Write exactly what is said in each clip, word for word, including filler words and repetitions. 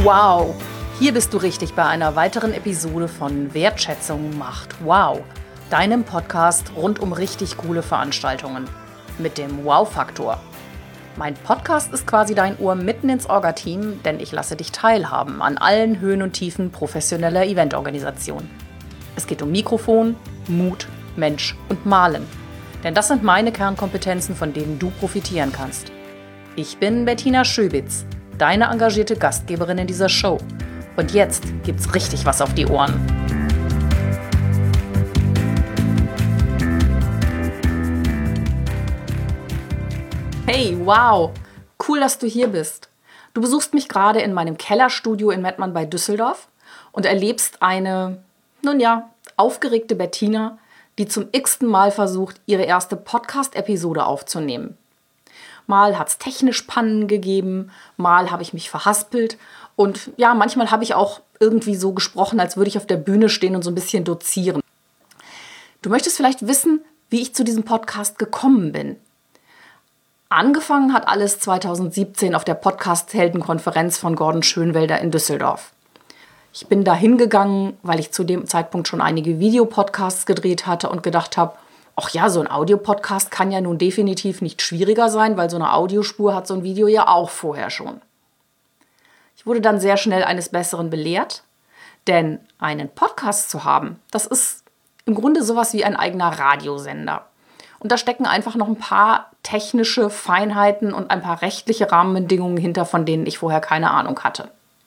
Wow, hier bist du richtig bei einer weiteren Episode von Wertschätzung macht Wow, deinem Podcast rund um richtig coole Veranstaltungen mit dem Wow-Faktor. Mein Podcast ist quasi dein Ohr mitten ins Orga-Team, denn ich lasse dich teilhaben an allen Höhen und Tiefen professioneller Eventorganisation. Es geht um Mikrofon, Mut, Mensch und Malen. Denn das sind meine Kernkompetenzen, von denen du profitieren kannst. Ich bin Bettina Schöbitz, deine engagierte Gastgeberin in dieser Show. Und jetzt gibt's richtig was auf die Ohren. Hey, wow! Cool, dass du hier bist. Du besuchst mich gerade in meinem Kellerstudio in Mettmann bei Düsseldorf und erlebst eine, nun ja, aufgeregte Bettina, die zum x-ten Mal versucht, ihre erste Podcast-Episode aufzunehmen. Mal hat es technisch Pannen gegeben, mal habe ich mich verhaspelt und ja, manchmal habe ich auch irgendwie so gesprochen, als würde ich auf der Bühne stehen und so ein bisschen dozieren. Du möchtest vielleicht wissen, wie ich zu diesem Podcast gekommen bin. Angefangen hat alles zweitausendsiebzehn auf der Podcast-Heldenkonferenz von Gordon Schönwelder in Düsseldorf. Ich bin da hingegangen, weil ich zu dem Zeitpunkt schon einige Videopodcasts gedreht hatte und gedacht habe, ach ja, so ein Audiopodcast kann ja nun definitiv nicht schwieriger sein, weil so eine Audiospur hat so ein Video ja auch vorher schon. Ich wurde dann sehr schnell eines Besseren belehrt, denn einen Podcast zu haben, das ist im Grunde sowas wie ein eigener Radiosender. Und da stecken einfach noch ein paar technische Feinheiten und ein paar rechtliche Rahmenbedingungen hinter, von denen ich vorher keine Ahnung hatte.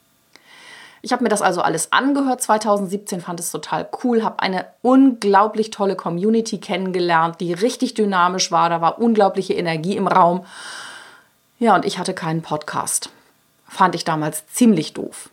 Ich habe mir das also alles angehört zweitausendsiebzehn, fand es total cool, habe eine unglaublich tolle Community kennengelernt, die richtig dynamisch war, da war unglaubliche Energie im Raum. Ja, und ich hatte keinen Podcast. Fand ich damals ziemlich doof.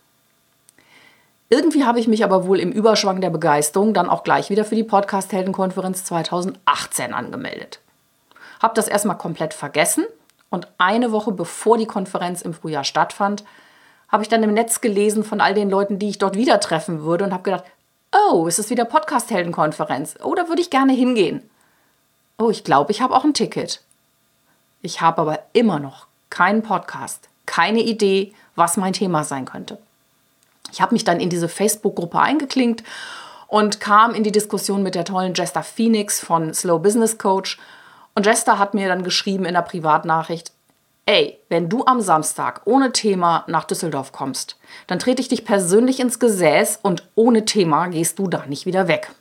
Irgendwie habe ich mich aber wohl im Überschwang der Begeisterung dann auch gleich wieder für die Podcast-Heldenkonferenz zweitausendachtzehn angemeldet. Habe das erstmal komplett vergessen und eine Woche bevor die Konferenz im Frühjahr stattfand, habe ich dann im Netz gelesen von all den Leuten, die ich dort wieder treffen würde und habe gedacht, oh, es ist wieder Podcast-Heldenkonferenz. Oh, da würde ich gerne hingehen. Oh, ich glaube, ich habe auch ein Ticket. Ich habe aber immer noch keinen Podcast, keine Idee, was mein Thema sein könnte. Ich habe mich dann in diese Facebook-Gruppe eingeklinkt und kam in die Diskussion mit der tollen Jester Phoenix von Slow Business Coach. Und Jester hat mir dann geschrieben in der Privatnachricht, ey, wenn du am Samstag ohne Thema nach Düsseldorf kommst, dann trete ich dich persönlich ins Gesäß und ohne Thema gehst du da nicht wieder weg.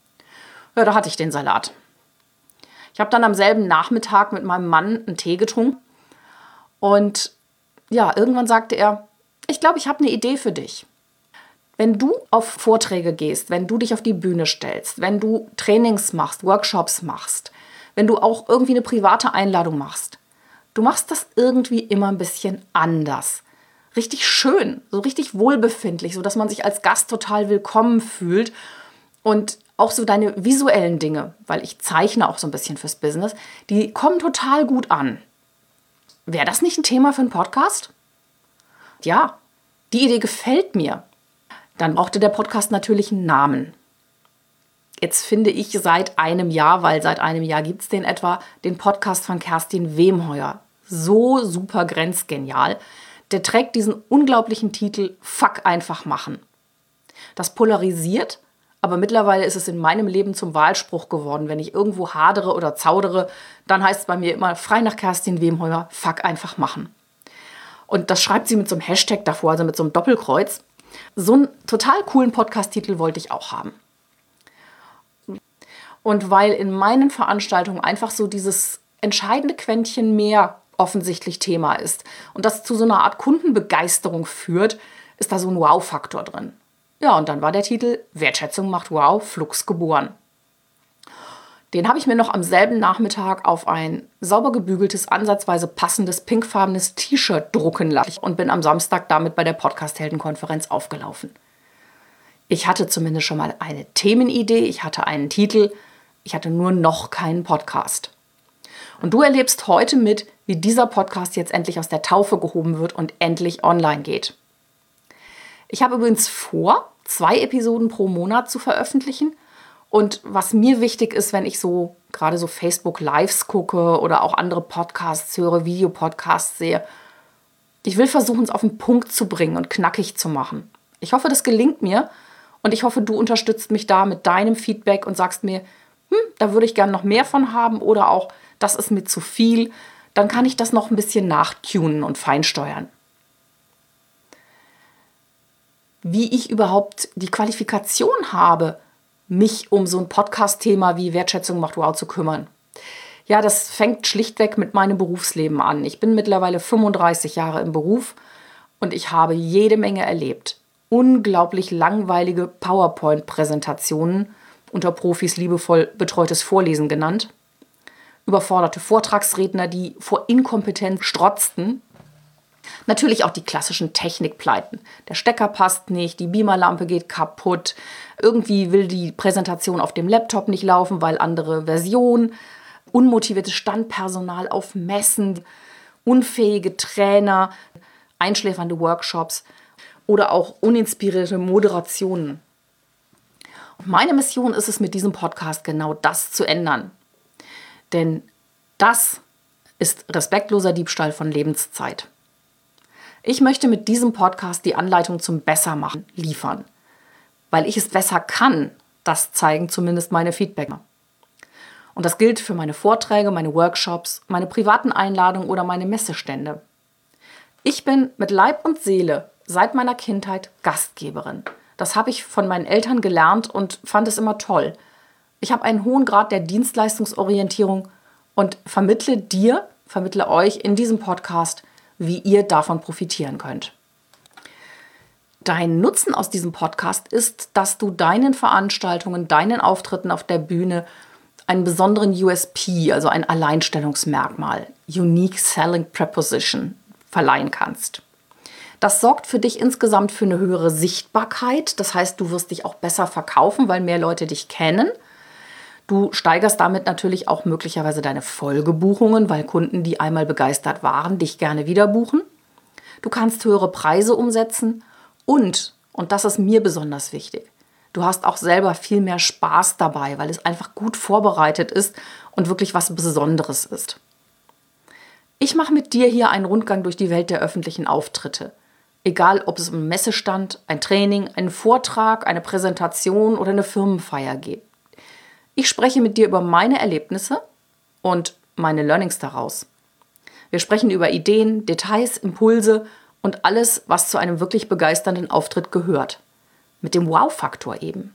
Ja, da hatte ich den Salat. Ich habe dann am selben Nachmittag mit meinem Mann einen Tee getrunken und ja, irgendwann sagte er, ich glaube, ich habe eine Idee für dich. Wenn du auf Vorträge gehst, wenn du dich auf die Bühne stellst, wenn du Trainings machst, Workshops machst, wenn du auch irgendwie eine private Einladung machst, du machst das irgendwie immer ein bisschen anders. Richtig schön, so richtig wohlbefindlich, sodass man sich als Gast total willkommen fühlt. Und auch so deine visuellen Dinge, weil ich zeichne auch so ein bisschen fürs Business, die kommen total gut an. Wäre das nicht ein Thema für einen Podcast? Ja, die Idee gefällt mir. Dann brauchte der Podcast natürlich einen Namen. Jetzt finde ich seit einem Jahr, weil seit einem Jahr gibt es den etwa, den Podcast von Kerstin Wemheuer. So super grenzgenial. Der trägt diesen unglaublichen Titel Fuck einfach machen. Das polarisiert, aber mittlerweile ist es in meinem Leben zum Wahlspruch geworden. Wenn ich irgendwo hadere oder zaudere, dann heißt es bei mir immer frei nach Kerstin Wemheuer, Fuck einfach machen. Und das schreibt sie mit so einem Hashtag davor, also mit so einem Doppelkreuz. So einen total coolen Podcast-Titel wollte ich auch haben. Und weil in meinen Veranstaltungen einfach so dieses entscheidende Quäntchen mehr offensichtlich Thema ist und das zu so einer Art Kundenbegeisterung führt, ist da so ein Wow-Faktor drin. Ja, und dann war der Titel Wertschätzung macht Wow, flugs geboren. Den habe ich mir noch am selben Nachmittag auf ein sauber gebügeltes, ansatzweise passendes, pinkfarbenes T-Shirt drucken lassen und bin am Samstag damit bei der Podcast-Heldenkonferenz aufgelaufen. Ich hatte zumindest schon mal eine Themenidee, ich hatte einen Titel, ich hatte nur noch keinen Podcast. Und du erlebst heute mit, wie dieser Podcast jetzt endlich aus der Taufe gehoben wird und endlich online geht. Ich habe übrigens vor, zwei Episoden pro Monat zu veröffentlichen. Und was mir wichtig ist, wenn ich so gerade so Facebook Lives gucke oder auch andere Podcasts höre, Videopodcasts sehe, Ich will versuchen, es auf den Punkt zu bringen und knackig zu machen. Ich hoffe, das gelingt mir und ich hoffe, du unterstützt mich da mit deinem Feedback und sagst mir, hm, da würde ich gerne noch mehr von haben oder auch, das ist mir zu viel. Dann kann ich das noch ein bisschen nachtunen und feinsteuern. Wie ich überhaupt die Qualifikation habe, mich um so ein Podcast-Thema wie Wertschätzung macht wow zu kümmern. Ja, das fängt schlichtweg mit meinem Berufsleben an. Ich bin mittlerweile fünfunddreißig Jahre im Beruf und ich habe jede Menge erlebt. Unglaublich langweilige PowerPoint-Präsentationen, unter Profis liebevoll betreutes Vorlesen genannt. Überforderte Vortragsredner, die vor Inkompetenz strotzten. Natürlich auch die klassischen Technikpleiten. Der Stecker passt nicht, die Beamerlampe geht kaputt. Irgendwie will die Präsentation auf dem Laptop nicht laufen, weil andere Version. Unmotiviertes Standpersonal auf Messen, unfähige Trainer, einschläfernde Workshops oder auch uninspirierte Moderationen. Und meine Mission ist es mit diesem Podcast genau das zu ändern. Denn das ist respektloser Diebstahl von Lebenszeit. Ich möchte mit diesem Podcast die Anleitung zum Bessermachen liefern. Weil ich es besser kann, das zeigen zumindest meine Feedbacker. Und das gilt für meine Vorträge, meine Workshops, meine privaten Einladungen oder meine Messestände. Ich bin mit Leib und Seele seit meiner Kindheit Gastgeberin. Das habe ich von meinen Eltern gelernt und fand es immer toll. Ich habe einen hohen Grad der Dienstleistungsorientierung und vermittle dir, vermittle euch in diesem Podcast, wie ihr davon profitieren könnt. Dein Nutzen aus diesem Podcast ist, dass du deinen Veranstaltungen, deinen Auftritten auf der Bühne einen besonderen U S P, also ein Alleinstellungsmerkmal, Unique Selling Proposition, verleihen kannst. Das sorgt für dich insgesamt für eine höhere Sichtbarkeit. Das heißt, du wirst dich auch besser verkaufen, weil mehr Leute dich kennen. Du steigerst damit natürlich auch möglicherweise deine Folgebuchungen, weil Kunden, die einmal begeistert waren, dich gerne wieder buchen. Du kannst höhere Preise umsetzen und, und das ist mir besonders wichtig, du hast auch selber viel mehr Spaß dabei, weil es einfach gut vorbereitet ist und wirklich was Besonderes ist. Ich mache mit dir hier einen Rundgang durch die Welt der öffentlichen Auftritte. Egal, ob es um einen Messestand, ein Training, einen Vortrag, eine Präsentation oder eine Firmenfeier geht. Ich spreche mit dir über meine Erlebnisse und meine Learnings daraus. Wir sprechen über Ideen, Details, Impulse und alles, was zu einem wirklich begeisternden Auftritt gehört. Mit dem Wow-Faktor eben.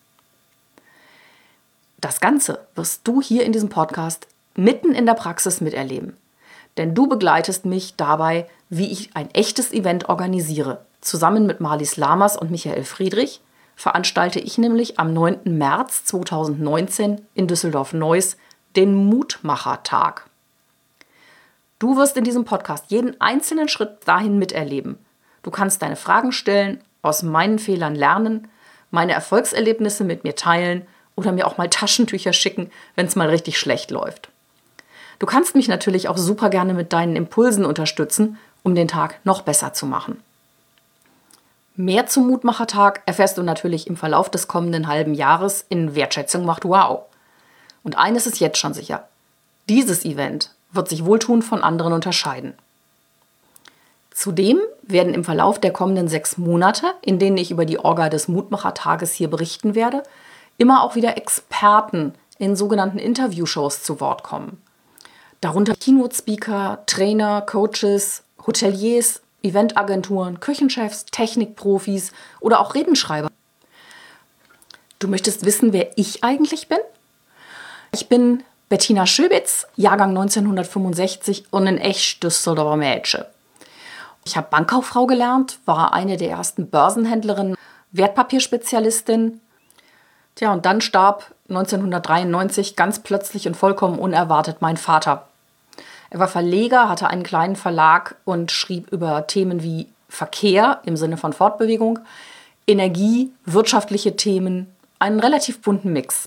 Das Ganze wirst du hier in diesem Podcast mitten in der Praxis miterleben. Denn du begleitest mich dabei, wie ich ein echtes Event organisiere. Zusammen mit Marlies Lamas und Michael Friedrich veranstalte ich nämlich am neunten März zweitausendneunzehn in Düsseldorf-Neuss den Mutmachertag. Du wirst in diesem Podcast jeden einzelnen Schritt dahin miterleben. Du kannst deine Fragen stellen, aus meinen Fehlern lernen, meine Erfolgserlebnisse mit mir teilen oder mir auch mal Taschentücher schicken, wenn es mal richtig schlecht läuft. Du kannst mich natürlich auch super gerne mit deinen Impulsen unterstützen, um den Tag noch besser zu machen. Mehr zum Mutmachertag erfährst du natürlich im Verlauf des kommenden halben Jahres in Wertschätzung macht wow. Und eines ist jetzt schon sicher: Dieses Event wird sich wohltuend von anderen unterscheiden. Zudem werden im Verlauf der kommenden sechs Monate, in denen ich über die Orga des Mutmachertages hier berichten werde, immer auch wieder Experten in sogenannten Interviewshows zu Wort kommen. Darunter Keynote-Speaker, Trainer, Coaches, Hoteliers, Eventagenturen, Küchenchefs, Technikprofis oder auch Redenschreiber. Du möchtest wissen, wer ich eigentlich bin? Ich bin Bettina Schöbitz, Jahrgang neunzehnhundertfünfundsechzig und ein echt Düsseldorfer Mädchen. Ich habe Bankkauffrau gelernt, war eine der ersten Börsenhändlerinnen, Wertpapierspezialistin. Tja, und dann starb neunzehnhundertdreiundneunzig ganz plötzlich und vollkommen unerwartet mein Vater. Er war Verleger, hatte einen kleinen Verlag und schrieb über Themen wie Verkehr im Sinne von Fortbewegung, Energie, wirtschaftliche Themen, einen relativ bunten Mix.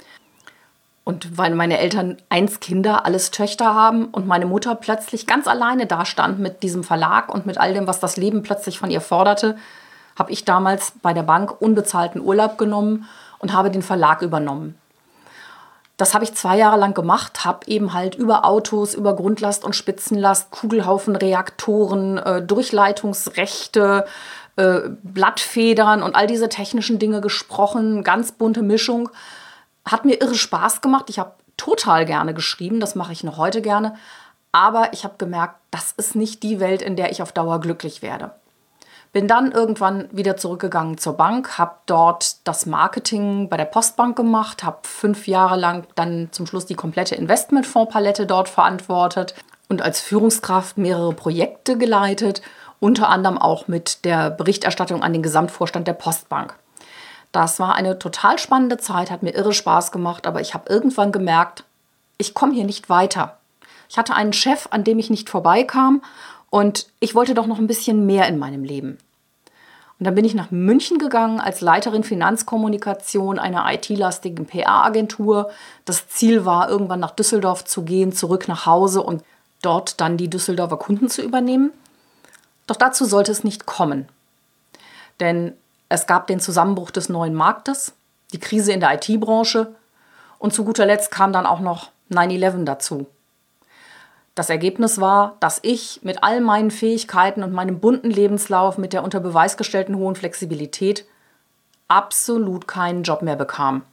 Und weil meine Eltern eins Kinder, alles Töchter haben und meine Mutter plötzlich ganz alleine dastand mit diesem Verlag und mit all dem, was das Leben plötzlich von ihr forderte, habe ich damals bei der Bank unbezahlten Urlaub genommen und habe den Verlag übernommen. Das habe ich zwei Jahre lang gemacht, habe eben halt über Autos, über Grundlast und Spitzenlast, Kugelhaufen, Reaktoren, äh, Durchleitungsrechte, äh, Blattfedern und all diese technischen Dinge gesprochen. Ganz bunte Mischung. Hat mir irre Spaß gemacht. Ich habe total gerne geschrieben, das mache ich noch heute gerne. Aber ich habe gemerkt, das ist nicht die Welt, in der ich auf Dauer glücklich werde. Bin dann irgendwann wieder zurückgegangen zur Bank, habe dort das Marketing bei der Postbank gemacht, habe fünf Jahre lang dann zum Schluss die komplette Investmentfondspalette dort verantwortet und als Führungskraft mehrere Projekte geleitet, unter anderem auch mit der Berichterstattung an den Gesamtvorstand der Postbank. Das war eine total spannende Zeit, hat mir irre Spaß gemacht, aber ich habe irgendwann gemerkt, ich komme hier nicht weiter. Ich hatte einen Chef, an dem ich nicht vorbeikam. Und ich wollte doch noch ein bisschen mehr in meinem Leben. Und dann bin ich nach München gegangen als Leiterin Finanzkommunikation einer I T-lastigen P R-Agentur. Das Ziel war, irgendwann nach Düsseldorf zu gehen, zurück nach Hause und dort dann die Düsseldorfer Kunden zu übernehmen. Doch dazu sollte es nicht kommen. Denn es gab den Zusammenbruch des neuen Marktes, die Krise in der I T-Branche und zu guter Letzt kam dann auch noch neun elf dazu. Das Ergebnis war, dass ich mit all meinen Fähigkeiten und meinem bunten Lebenslauf mit der unter Beweis gestellten hohen Flexibilität absolut keinen Job mehr bekam.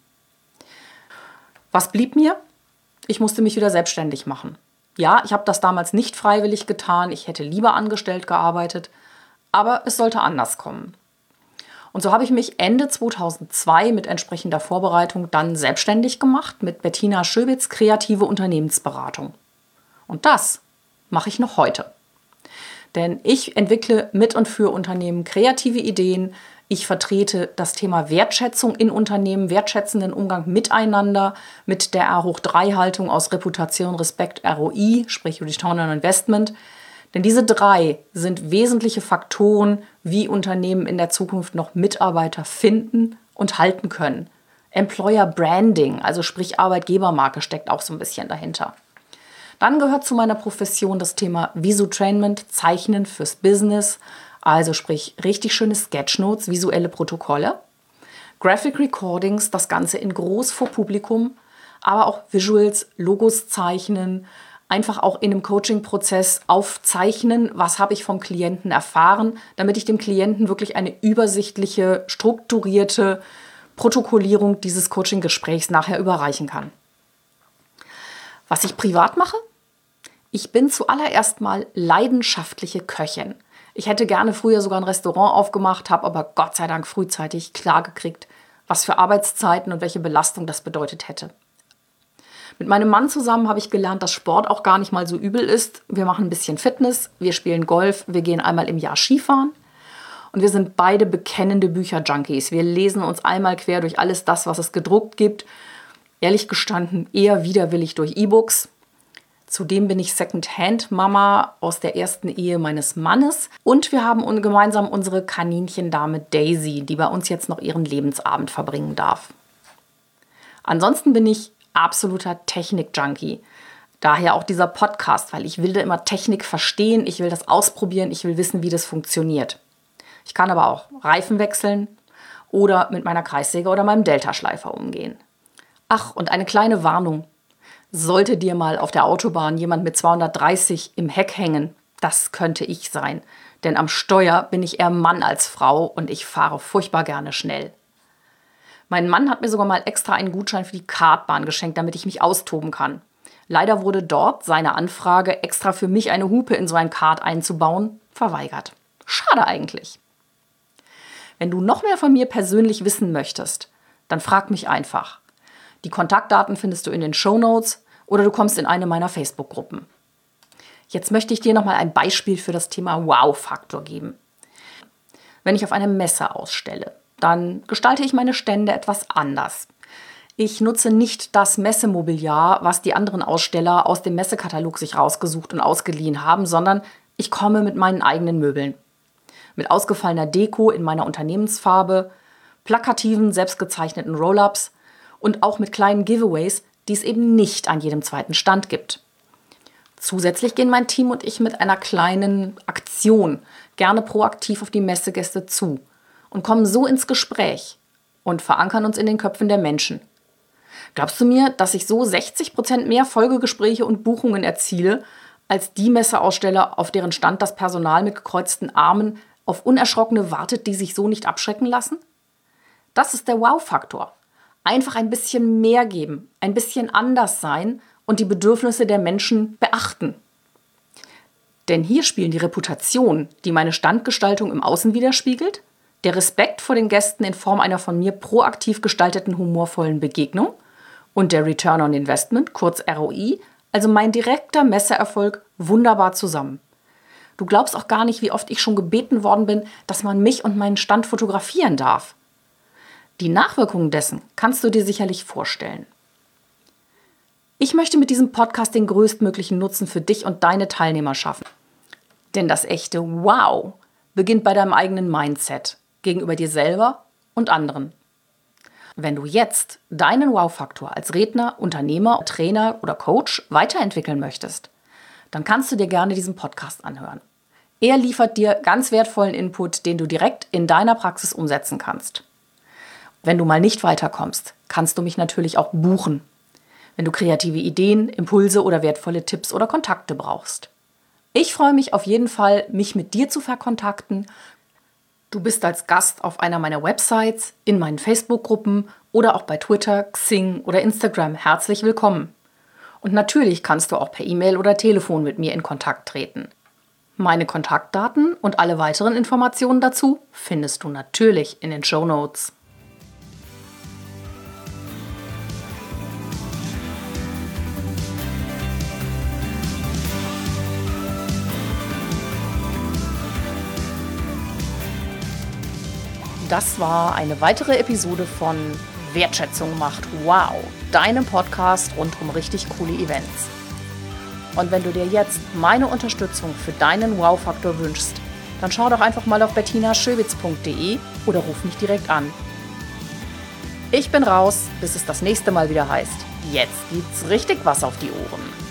Was blieb mir? Ich musste mich wieder selbstständig machen. Ja, ich habe das damals nicht freiwillig getan, ich hätte lieber angestellt gearbeitet, aber es sollte anders kommen. Und so habe ich mich Ende zweitausendzwei mit entsprechender Vorbereitung dann selbstständig gemacht mit Bettina Schöbitz Kreative Unternehmensberatung. Und das mache ich noch heute. Denn ich entwickle mit und für Unternehmen kreative Ideen. Ich vertrete das Thema Wertschätzung in Unternehmen, wertschätzenden Umgang miteinander, mit der R hoch drei Haltung aus Reputation, Respekt, R O I, sprich Return on Investment. Denn diese drei sind wesentliche Faktoren, wie Unternehmen in der Zukunft noch Mitarbeiter finden und halten können. Employer Branding, also sprich Arbeitgebermarke, steckt auch so ein bisschen dahinter. Dann gehört zu meiner Profession das Thema Visutrainment, Zeichnen fürs Business, also sprich richtig schöne Sketchnotes, visuelle Protokolle, Graphic Recordings, das Ganze in groß vor Publikum, aber auch Visuals, Logos zeichnen, einfach auch in einem Coaching-Prozess aufzeichnen, was habe ich vom Klienten erfahren, damit ich dem Klienten wirklich eine übersichtliche, strukturierte Protokollierung dieses Coaching-Gesprächs nachher überreichen kann. Was ich privat mache? Ich bin zuallererst mal leidenschaftliche Köchin. Ich hätte gerne früher sogar ein Restaurant aufgemacht, habe aber Gott sei Dank frühzeitig klargekriegt, was für Arbeitszeiten und welche Belastung das bedeutet hätte. Mit meinem Mann zusammen habe ich gelernt, dass Sport auch gar nicht mal so übel ist. Wir machen ein bisschen Fitness, wir spielen Golf, wir gehen einmal im Jahr Skifahren. Und wir sind beide bekennende Bücher-Junkies. Wir lesen uns einmal quer durch alles das, was es gedruckt gibt. Ehrlich gestanden eher widerwillig durch E-Books. Zudem bin ich Second-Hand-Mama aus der ersten Ehe meines Mannes. Und wir haben gemeinsam unsere Kaninchendame Daisy, die bei uns jetzt noch ihren Lebensabend verbringen darf. Ansonsten bin ich absoluter Technik-Junkie. Daher auch dieser Podcast, weil ich will da immer Technik verstehen, ich will das ausprobieren, ich will wissen, wie das funktioniert. Ich kann aber auch Reifen wechseln oder mit meiner Kreissäge oder meinem Deltaschleifer umgehen. Ach, und eine kleine Warnung. Sollte dir mal auf der Autobahn jemand mit zweihundertdreißig im Heck hängen, das könnte ich sein. Denn am Steuer bin ich eher Mann als Frau und ich fahre furchtbar gerne schnell. Mein Mann hat mir sogar mal extra einen Gutschein für die Kartbahn geschenkt, damit ich mich austoben kann. Leider wurde dort seine Anfrage, extra für mich eine Hupe in so ein Kart einzubauen, verweigert. Schade eigentlich. Wenn du noch mehr von mir persönlich wissen möchtest, dann frag mich einfach. Die Kontaktdaten findest du in den Shownotes oder du kommst in eine meiner Facebook-Gruppen. Jetzt möchte ich dir nochmal ein Beispiel für das Thema Wow-Faktor geben. Wenn ich auf einer Messe ausstelle, dann gestalte ich meine Stände etwas anders. Ich nutze nicht das Messemobiliar, was die anderen Aussteller aus dem Messekatalog sich rausgesucht und ausgeliehen haben, sondern ich komme mit meinen eigenen Möbeln. Mit ausgefallener Deko in meiner Unternehmensfarbe, plakativen, selbstgezeichneten Roll-ups und auch mit kleinen Giveaways, die es eben nicht an jedem zweiten Stand gibt. Zusätzlich gehen mein Team und ich mit einer kleinen Aktion gerne proaktiv auf die Messegäste zu und kommen so ins Gespräch und verankern uns in den Köpfen der Menschen. Glaubst du mir, dass ich so sechzig Prozent mehr Folgegespräche und Buchungen erziele, als die Messeaussteller, auf deren Stand das Personal mit gekreuzten Armen auf Unerschrockene wartet, die sich so nicht abschrecken lassen? Das ist der Wow-Faktor. Einfach ein bisschen mehr geben, ein bisschen anders sein und die Bedürfnisse der Menschen beachten. Denn hier spielen die Reputation, die meine Standgestaltung im Außen widerspiegelt, der Respekt vor den Gästen in Form einer von mir proaktiv gestalteten humorvollen Begegnung und der Return on Investment, kurz R O I, also mein direkter Messeerfolg, wunderbar zusammen. Du glaubst auch gar nicht, wie oft ich schon gebeten worden bin, dass man mich und meinen Stand fotografieren darf. Die Nachwirkungen dessen kannst du dir sicherlich vorstellen. Ich möchte mit diesem Podcast den größtmöglichen Nutzen für dich und deine Teilnehmer schaffen. Denn das echte Wow beginnt bei deinem eigenen Mindset gegenüber dir selber und anderen. Wenn du jetzt deinen Wow-Faktor als Redner, Unternehmer, Trainer oder Coach weiterentwickeln möchtest, dann kannst du dir gerne diesen Podcast anhören. Er liefert dir ganz wertvollen Input, den du direkt in deiner Praxis umsetzen kannst. Wenn du mal nicht weiterkommst, kannst du mich natürlich auch buchen, wenn du kreative Ideen, Impulse oder wertvolle Tipps oder Kontakte brauchst. Ich freue mich auf jeden Fall, mich mit dir zu verkontakten. Du bist als Gast auf einer meiner Websites, in meinen Facebook-Gruppen oder auch bei Twitter, Xing oder Instagram herzlich willkommen. Und natürlich kannst du auch per E-Mail oder Telefon mit mir in Kontakt treten. Meine Kontaktdaten und alle weiteren Informationen dazu findest du natürlich in den Shownotes. Das war eine weitere Episode von Wertschätzung macht Wow, deinem Podcast rund um richtig coole Events. Und wenn du dir jetzt meine Unterstützung für deinen Wow-Faktor wünschst, dann schau doch einfach mal auf bettina schöwitz punkt de oder ruf mich direkt an. Ich bin raus, bis es das nächste Mal wieder heißt, jetzt gibt's richtig was auf die Ohren.